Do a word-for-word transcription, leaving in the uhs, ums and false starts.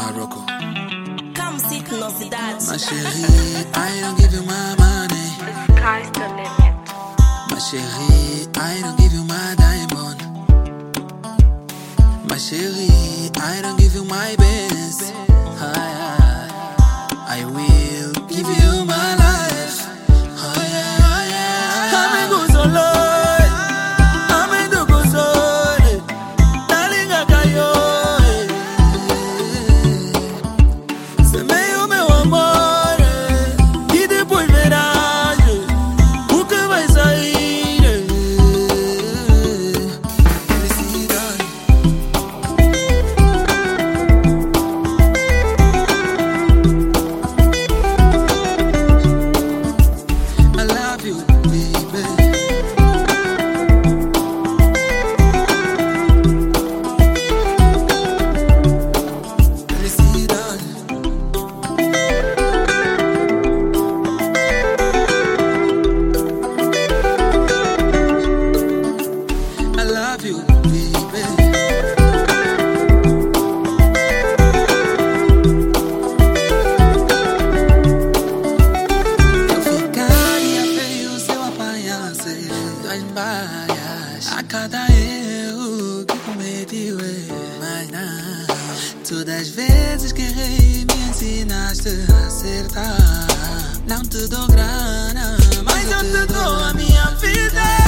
Morocco. Come sit novidades. My chérie, I don't give you my money. The sky's the limit. My chérie, I don't give you my diamond. My chérie, I don't give you my best. I, I will give you my life. Oh yeah, oh yeah. Amigo solo, amigo solo, darling akayo. Se meio meu amor, e depois verás o que vai sair. Felicidade. I love you, baby. Felicidade. I love you, baby. Eu ficaria feio se eu apanhasse duas baias a cada erro que cometi, ué. Mas não, todas as vezes que errei me ensinaste a acertar. Não te dou grana, mas eu te dou a minha vida.